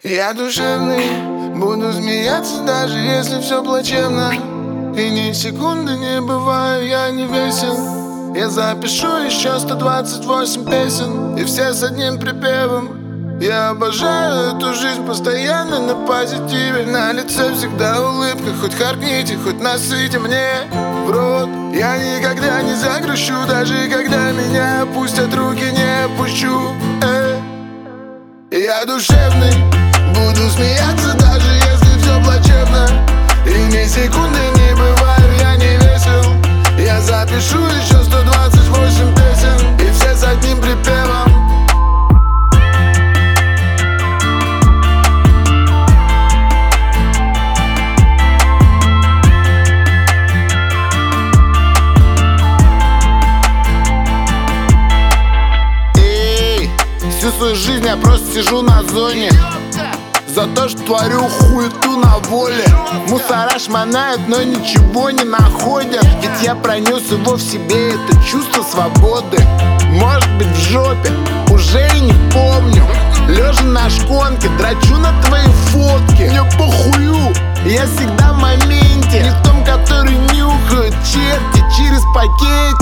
Я душевный, буду смеяться, даже если все плачевно. И ни секунды не бываю, я не весен. Я запишу еще 128 песен, и все с одним припевом. Я обожаю эту жизнь, постоянно на позитиве. На лице всегда улыбка, хоть харкните, хоть насыте мне в рот. Я никогда не загрущу, даже когда меня опустят руки, не опущу. Я душевный, буду смеяться, даже если все плачевно. И ни секунды не бываю, я не весел. Я запишу еще 128 песен, и все с одним припевом. Всю свою жизнь я просто сижу на зоне за то, что творю хуету на воле. Мусора шмонают, но ничего не находят. Ведь я пронес его в себе, это чувство свободы. Может быть в жопе, уже и не помню. Лежа на шконке, дрочу на твои фотки. Мне похую, я всегда в моменте. Не в том, который нюхают черти через пакетик.